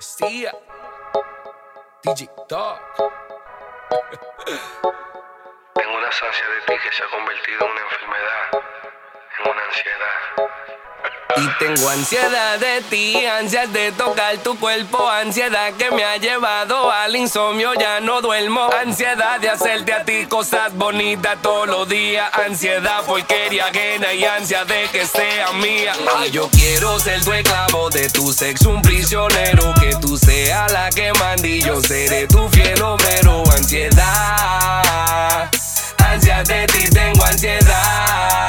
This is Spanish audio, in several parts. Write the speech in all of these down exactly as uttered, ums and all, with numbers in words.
Bestia, D J Dog. Tengo una ansia de ti que se ha convertido en una enfermedad, en una ansiedad. Y tengo ansiedad de ti, ansias de tocar tu cuerpo, ansiedad que me ha llevado al insomnio, ya no duermo. Ansiedad de hacerte a ti cosas bonitas todos los días, ansiedad porquería ajena y ansia de que sea mía. Ah, yo quiero ser tu esclavo de tu sexo, un prisionero, que tú seas la que mande y yo seré tu fiel obrero. Ansiedad, ansias de ti tengo ansiedad.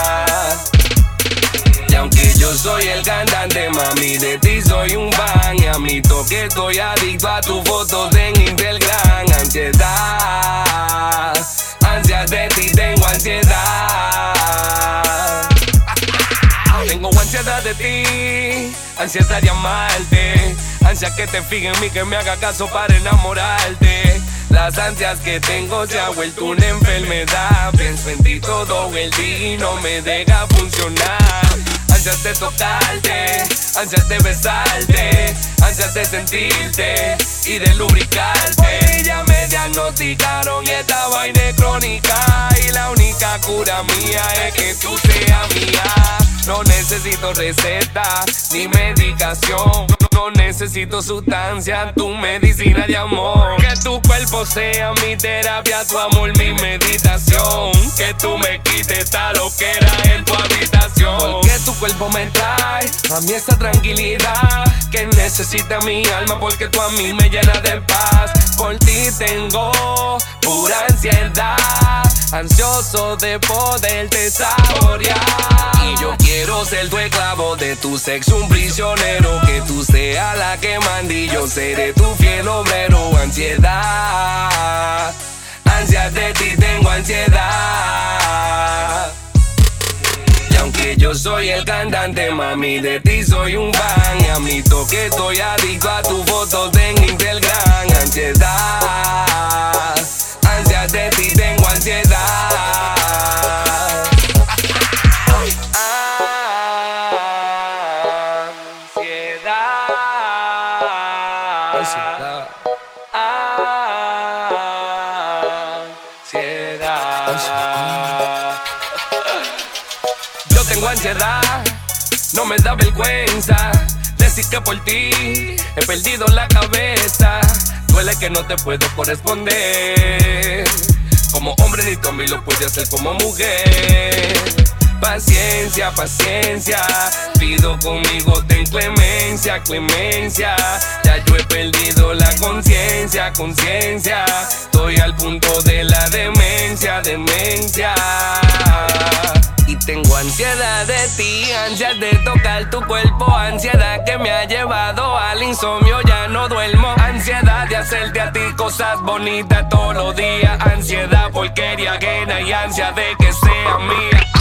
Yo soy el cantante, mami, de ti soy un fan. Y admito que estoy adicto a tus fotos en Instagram. Ansiedad, ansias de ti tengo ansiedad. Tengo ansiedad de ti, ansiedad de amarte, ansias que te fijes en mí, que me haga caso para enamorarte. Las ansias que tengo se ha vuelto una enfermedad. Pienso en ti todo el día y no me deja funcionar. Ansias de tocarte, ansias de besarte, ansias de sentirte y de lubricarte. Ya me diagnosticaron y esta vaina es crónica, y la única cura mía es que tú seas mía. No necesito receta ni medicación, no necesito sustancia, tu medicina de amor. Que tu cuerpo sea mi terapia, tu amor mi meditación. Que tú me quites esta loquera en tu habitación. Porque tu cuerpo me trae a mí esa tranquilidad que necesita mi alma, porque tú a mí me llenas de paz. Por ti tengo pura ansiedad, ansioso de poderte saborear. Y yo quiero ser tu esclavo de tu sexo, un prisionero, que tú seas la que mande y yo seré tu fiel obrero. Ansiedad, ansias de ti tengo ansiedad. Y aunque yo soy el cantante, mami, de ti soy un fan. Y admito que estoy adicto a tus fotos en Instagram. Ansiedad, ansias de ti tengo ansiedad. Ansiedad, ansiedad. Yo tengo ansiedad, no me da vergüenza decir que por ti he perdido la cabeza. Duele que no te puedo corresponder como hombre, ni tú a mí lo puedes hacer como mujer. Paciencia, paciencia, pido conmigo ten clemencia, clemencia. Ya yo he perdido la conciencia, conciencia. Estoy al punto de la demencia, demencia. Y tengo ansiedad de ti, ansias de tocar tu cuerpo, ansiedad que me ha llevado al insomnio, ya no duermo. Ansiedad de hacerte a ti cosas bonitas todos los días, ansiedad porquería ajena y ansia de que sea mía.